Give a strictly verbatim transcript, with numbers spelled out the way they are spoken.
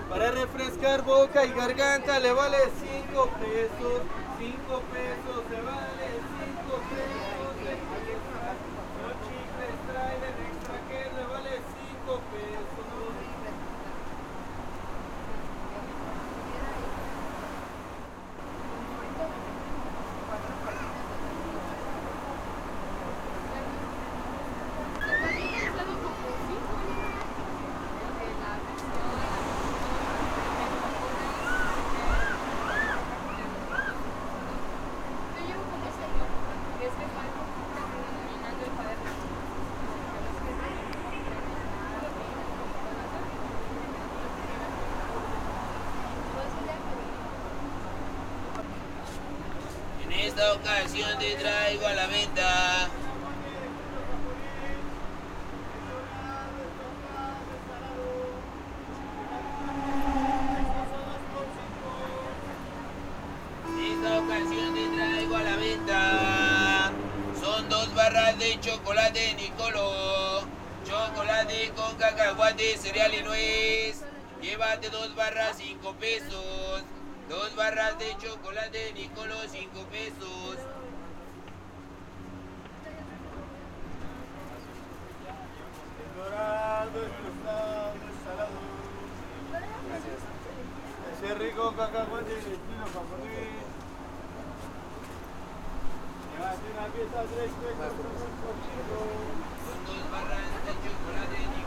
Para refrescar boca y garganta le vale cinco pesos. cinco pesos, se vale cinco pesos. Los chicles traen el extra que le vale cinco pesos. En esta ocasión te traigo a la venta En esta ocasión te traigo a la venta Son dos barras de chocolate Nicolo, chocolate con cacahuate, cereal y nuez. Llévate dos barras, cinco pesos. Dos barras de chocolate Nicolo, cinco pesos. Dorado, tostado, salado. Gracias. Ese rico cacahuate de estilo japonés. Llévate una pieza tres pesos por un cochino. Son dos barras de chocolate Nicolo.